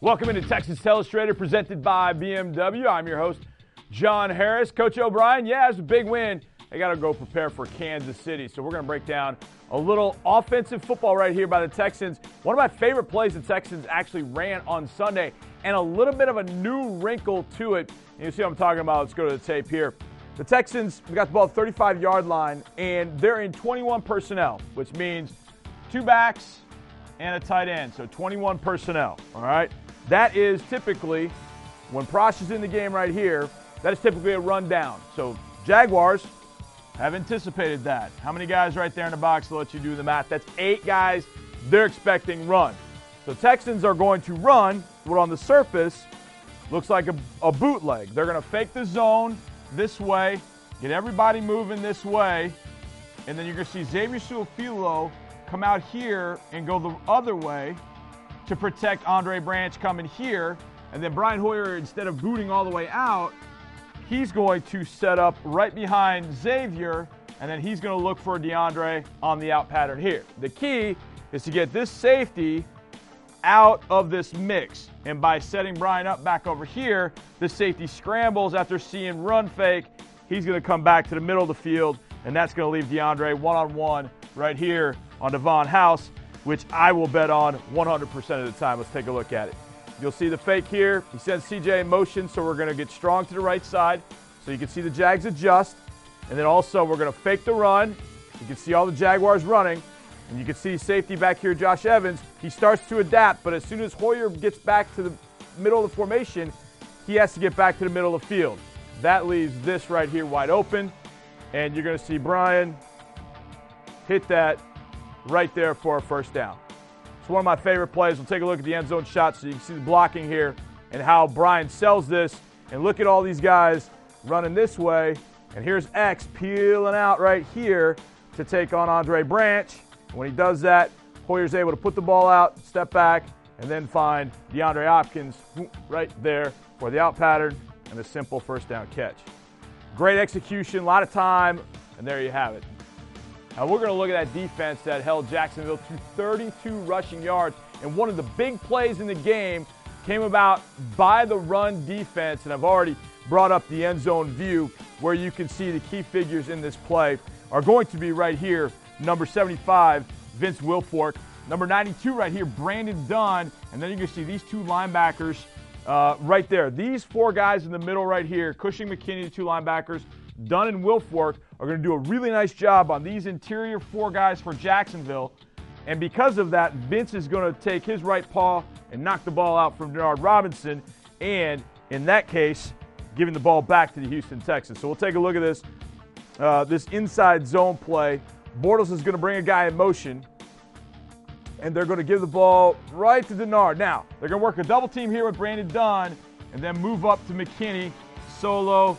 Welcome into Texas Illustrated, presented by BMW. I'm your host, John Harris. Coach O'Brien, it's a big win. They got to go prepare for Kansas City. So we're going to break down a little offensive football right here by the Texans. One of my favorite plays the Texans actually ran on Sunday, and a little bit of a new wrinkle to it. And you see what I'm talking about. Let's go to the tape here. The Texans got the ball at the 35-yard line, and they're in 21 personnel, which means 2 backs and a tight end. So 21 personnel, all right? That is typically, when Prosch is in the game right here, that is typically a rundown. So Jaguars have anticipated that. How many guys right there in the box to let you do the math? That's 8 guys they're expecting run. So Texans are going to run what on the surface looks like a bootleg. They're going to fake the zone this way, get everybody moving this way, and then you're going to see Xavier Su'a-Filo come out here and go the other way to protect Andre Branch coming here. And then Brian Hoyer, instead of booting all the way out, he's going to set up right behind Xavier, and then he's going to look for DeAndre on the out pattern here. The key is to get this safety out of this mix. And by setting Brian up back over here, the safety scrambles after seeing run fake. He's going to come back to the middle of the field, and that's going to leave DeAndre one-on-one right here on Devon House, which I will bet on 100% of the time. Let's take a look at it. You'll see the fake here. He sends CJ in motion, so we're going to get strong to the right side. So you can see the Jags adjust. And then also we're going to fake the run. You can see all the Jaguars running. And you can see safety back here, Josh Evans. He starts to adapt, but as soon as Hoyer gets back to the middle of the formation, he has to get back to the middle of the field. That leaves this right here wide open. And you're going to see Brian hit that right there for a first down. It's one of my favorite plays. We'll take a look at the end zone shot so you can see the blocking here and how Brian sells this. And look at all these guys running this way. And here's X peeling out right here to take on Andre Branch. And when he does that, Hoyer's able to put the ball out, step back, and then find DeAndre Hopkins right there for the out pattern and a simple first down catch. Great execution, a lot of time, and there you have it. Now we're going to look at that defense that held Jacksonville to 32 rushing yards. And one of the big plays in the game came about by the run defense. And I've already brought up the end zone view where you can see the key figures in this play are going to be right here. Number 75, Vince Wilfork. Number 92 right here, Brandon Dunn. And then you can see these 2 linebackers right there. These 4 guys in the middle right here, Cushing, McKinney, the 2 linebackers, Dunn and Wilfork are going to do a really nice job on these interior 4 guys for Jacksonville. And because of that, Vince is going to take his right paw and knock the ball out from Denard Robinson. And in that case, giving the ball back to the Houston Texans. So we'll take a look at this. This inside zone play. Bortles is going to bring a guy in motion. And they're going to give the ball right to Denard. Now, they're going to work a double team here with Brandon Dunn and then move up to McKinney. Solo,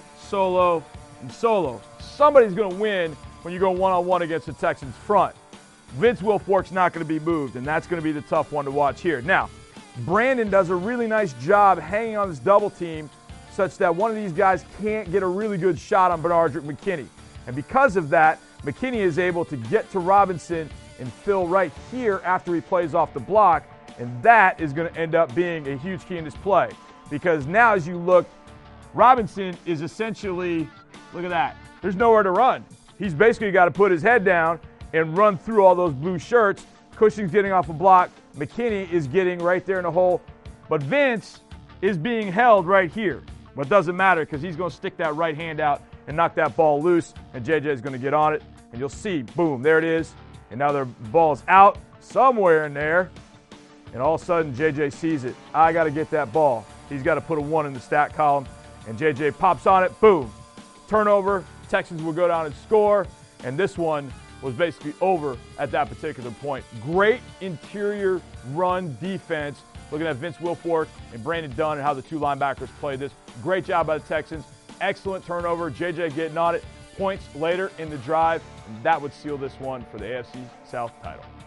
and solo. Somebody's going to win when you go one-on-one against the Texans front. Vince Wilfork's not going to be moved, and that's going to be the tough one to watch here. Now, Brandon does a really nice job hanging on this double team such that one of these guys can't get a really good shot on Benardrick McKinney. And because of that, McKinney is able to get to Robinson and fill right here after he plays off the block, and that is going to end up being a huge key in this play. Because now as you look, Robinson is essentially, look at that, there's nowhere to run. He's basically got to put his head down and run through all those blue shirts. Cushing's getting off a block. McKinney is getting right there in the hole. But Vince is being held right here. But it doesn't matter because he's going to stick that right hand out and knock that ball loose, and JJ is going to get on it. And you'll see, boom, there it is. And now the ball's out somewhere in there. And all of a sudden, JJ sees it. I got to get that ball. He's got to put a 1 in the stat column. And JJ pops on it, boom. Turnover, Texans will go down and score. And this one was basically over at that particular point. Great interior run defense. Looking at Vince Wilfork and Brandon Dunn and how the 2 linebackers played this. Great job by the Texans. Excellent turnover. JJ getting on it. Points later in the drive. And that would seal this one for the AFC South title.